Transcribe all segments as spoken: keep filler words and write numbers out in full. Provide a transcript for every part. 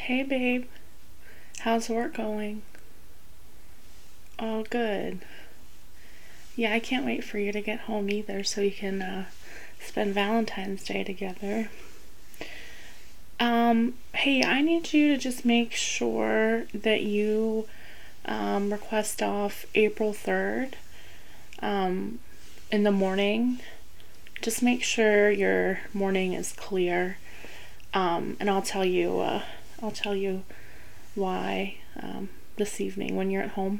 Hey babe, how's work going? Oh, good. Yeah, I can't wait for you to get home either so we can uh, spend Valentine's Day together. Um, hey, I need you to just make sure that you um, request off April third um, in the morning. Just make sure your morning is clear. Um, and I'll tell you, uh, I'll tell you why um, this evening when you're at home.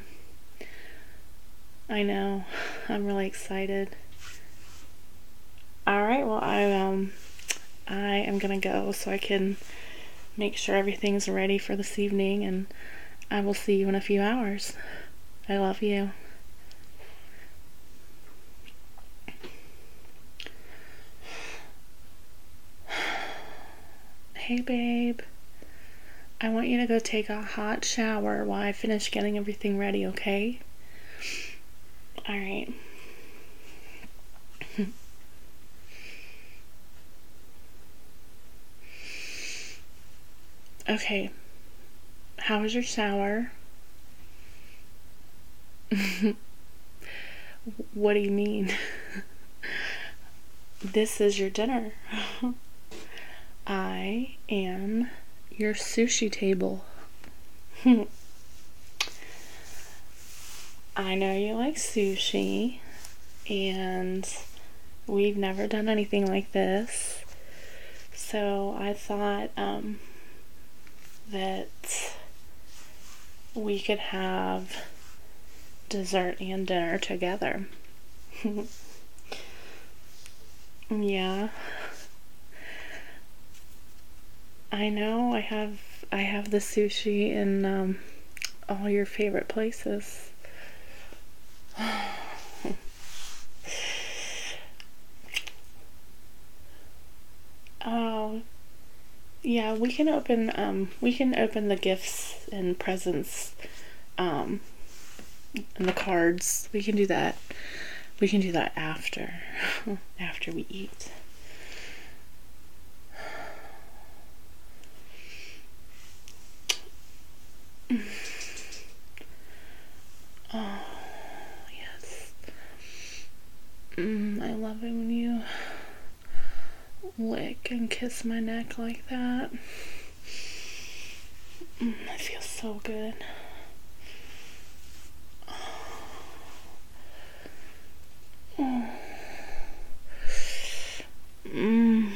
I know. I'm really excited. All right. Well, I um, I am gonna go so I can make sure everything's ready for this evening, and I will see you in a few hours. I love you. Hey, babe. I want you to go take a hot shower while I finish getting everything ready, okay? All right. Okay. How was your shower? What do you mean? This is your dinner. I am your sushi table. I know you like sushi, and we've never done anything like this, so I thought um, that we could have dessert and dinner together. Yeah. I know I have I have the sushi in um, all your favorite places. Oh, yeah, we can open um we can open the gifts and presents um and the cards. We can do that. We can do that after after we eat. Oh, yes. Mm, I love it when you lick and kiss my neck like that. Mm, it feels so good. Oh. Mm.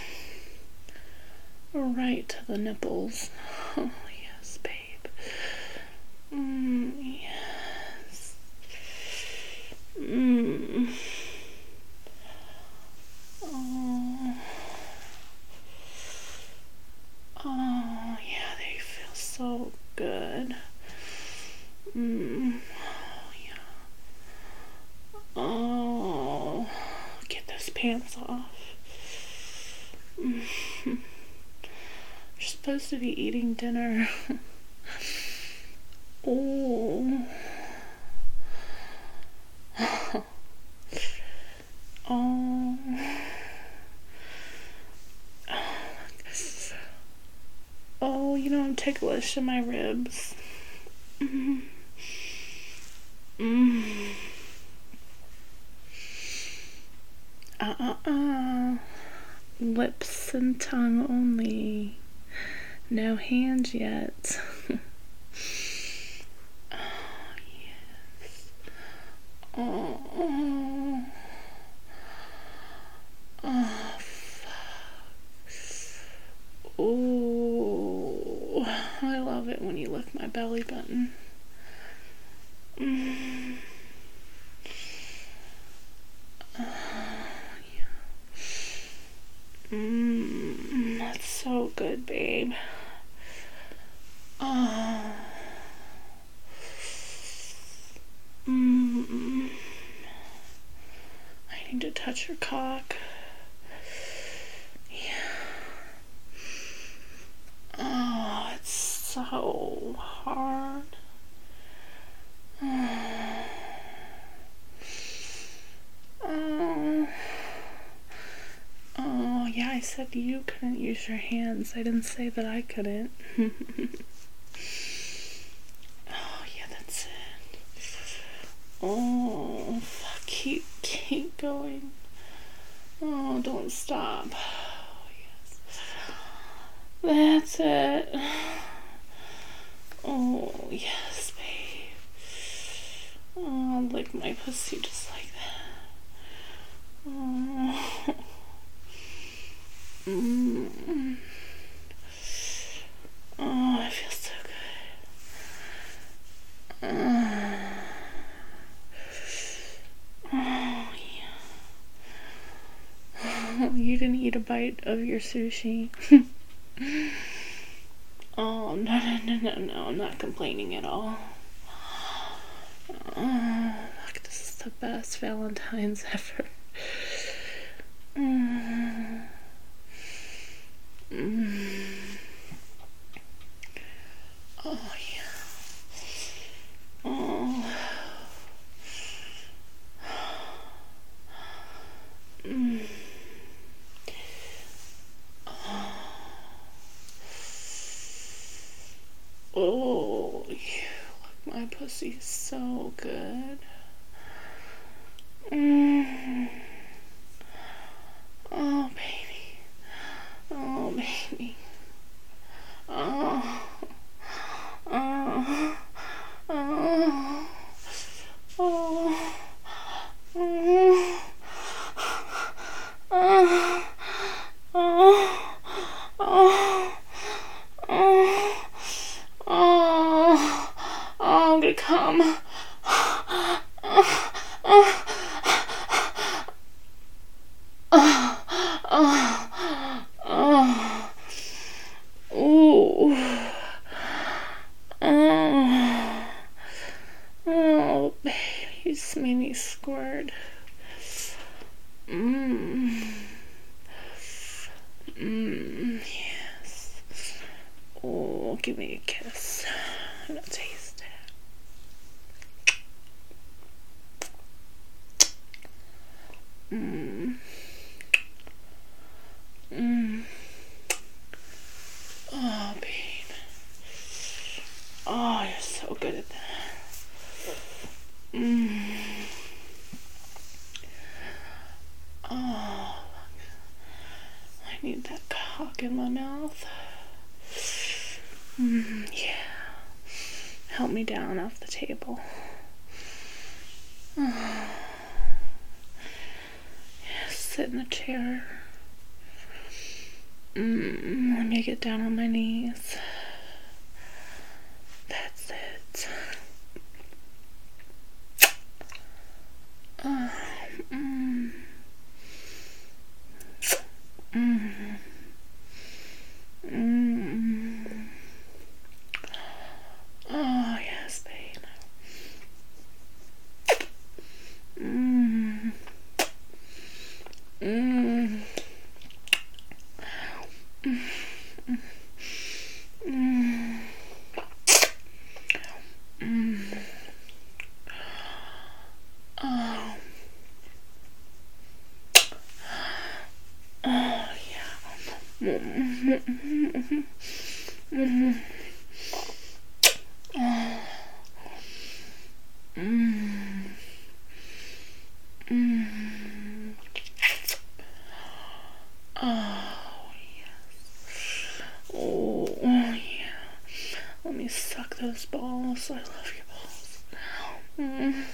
Right to the nipples. Oh, yes, babe. Mm, yes. Mm. Oh. Oh, yeah, they feel so good. Mm. Oh, yeah. Oh. Get those pants off. Mm. You're supposed to be eating dinner. Oh. Oh. Oh, you know I'm ticklish in my ribs. Mm. Mm. Uh-uh-uh. Lips and tongue only. No hands yet. Oh, yes. Oh. Oh, fuck. Ooh. I love it when you lick my belly button. Mm. Oh, yeah. Mmm, that's so good, babe. Oh. Mmm. I need to touch your cock. Yeah. Oh, it's so hard. Oh. Oh. Oh, yeah, I said you couldn't use your hands. I didn't say that I couldn't. Oh, yeah, that's it. Oh, fuck. Keep, keep going. Oh, don't stop. Oh, yes. That's it. Oh, yes, babe. Oh, lick my pussy just like that. Oh. Mm. Oh, it feels so good. Uh. Oh, yeah. Oh, you didn't eat a bite of your sushi. Oh, no, no, no, no, no. I'm not complaining at all. Oh, look, this is the best Valentine's ever. Mm. Mm. Oh, yeah. Oh. Mm. Oh, yeah. Look, my pussy's so good. Mm. Oh, baby. Oh, baby. Oh. Oh. Oh. Oh. Oh. Oh. Oh. Oh. Oh. Oh. I'm gonna come. Oh. Oh. Oh. Oh. Ooh. Oh. Oh, baby, you just made me squirt. Mmm. Mmm, yes. Oh, give me a kiss. I'm gonna taste it. Mmm. Mmm. Oh, babe. Oh, you're so good at that. Mmm. Oh, I need that cock in my mouth. Mm, yeah. Help me down off the table. Oh. Yeah, sit in the chair. Mm, let me get down on my knees. That's it. Oh, mm. Mm. Mm. Oh, yes, babe. Mm. Mm. Mm. Mm. Mm. Oh. Oh, yeah. Mm. Mm. Oh. Mm. Mm. Oh, yes. Oh, yeah. Let me suck those balls. I love your balls. Mm.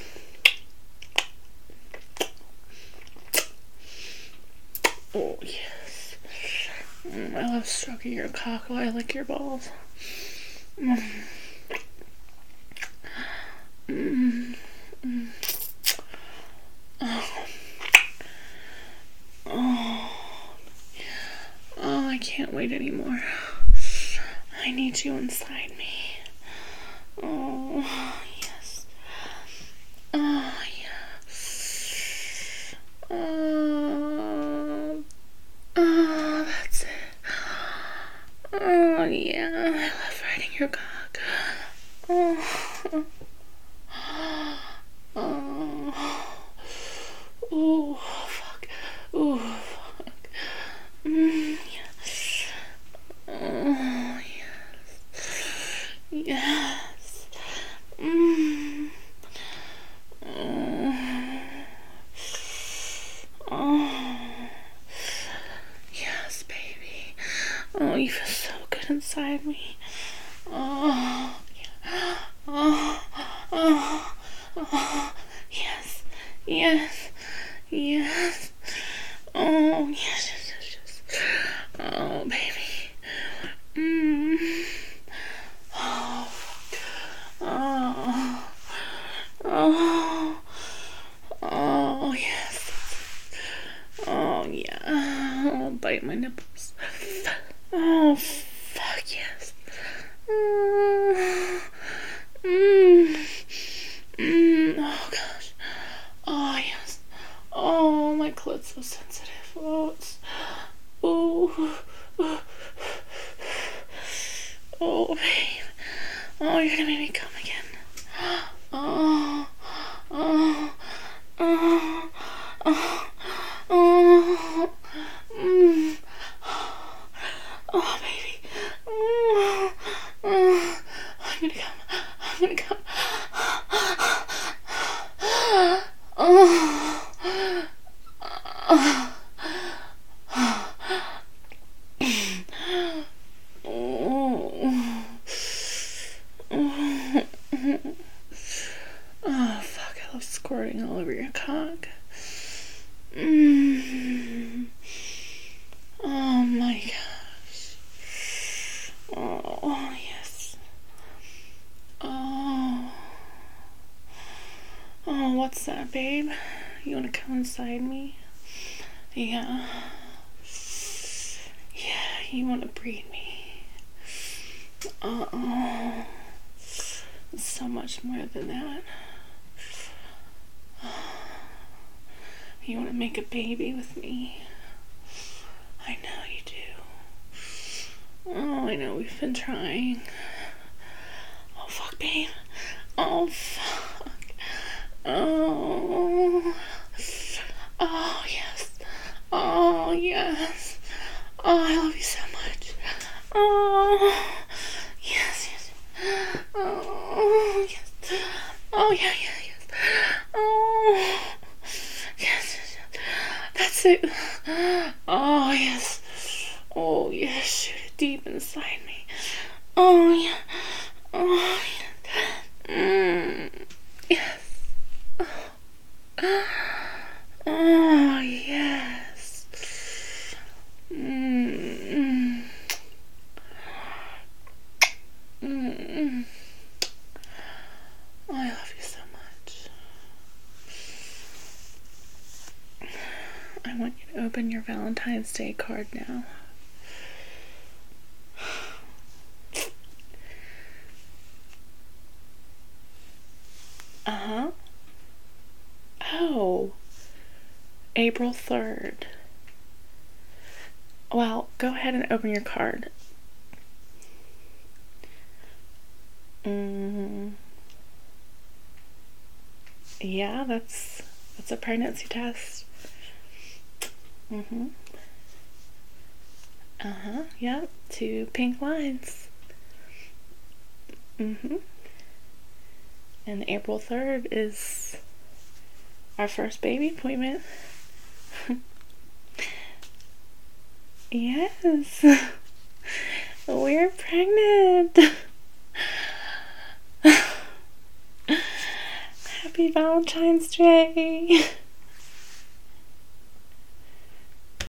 Oh, yes. Mm, I love stroking your cock while I lick your balls. Mm. Mm. Mm. Oh. Oh. Oh, I can't wait anymore. I need you inside me. Oh, yes. Oh, yes. Oh, oh, that's it. Oh, yeah. I love riding your cock. Oh. Oh. Ooh, fuck. Ooh, fuck. Mm. Oh, you feel so good inside me. Oh, yeah. Oh, oh, oh, yes, yes, yes. Oh, yes, yes, yes, yes. Oh, baby. Mm. Oh, oh, oh, oh, yes. Oh, yeah. I'll bite my nipples. Oh, fuck yes. Mm. Mm. Mm. Oh, gosh. Oh, yes. Oh, my clit's so sensitive. Oh, it's... Oh. Oh, babe. Oh, you're gonna make me come again. Oh. Oh. Oh. Oh. Oh. Mm. Oh, baby. Oh. Oh. I'm gonna come. I'm gonna come. Oh. Oh. Oh, fuck, I love squirting all over your cock. Mm. Oh my gosh. Oh, yes. Oh. Oh, what's that, babe? You wanna come inside me? Yeah. Yeah, you wanna breed me. Uh-oh. It's so much more than that. You want to make a baby with me? I know you do. Oh, I know we've been trying. Oh, fuck, babe. Oh, fuck. Oh. Oh, yes. Oh, yes. Oh, I love you so much. Oh. Yes, yes. Oh, yes. Oh, yeah, yeah, yes. Oh. Yes, yes, yes. That's it. Oh, yes. Oh, yes. Shoot it deep inside me. Oh, yeah. Oh, yeah. Mm. Yes. Oh. Oh, yes. Mm. Mm. I love you so much. I want you to open your Valentine's Day card now. Uh-huh. Oh. April third. Well, go ahead and open your card. Mm. Yeah, that's that's a pregnancy test. Mm-hmm. Uh-huh, yep, two pink lines. Mm-hmm. And April third is our first baby appointment. Yes. We're pregnant. Happy Valentine's Day.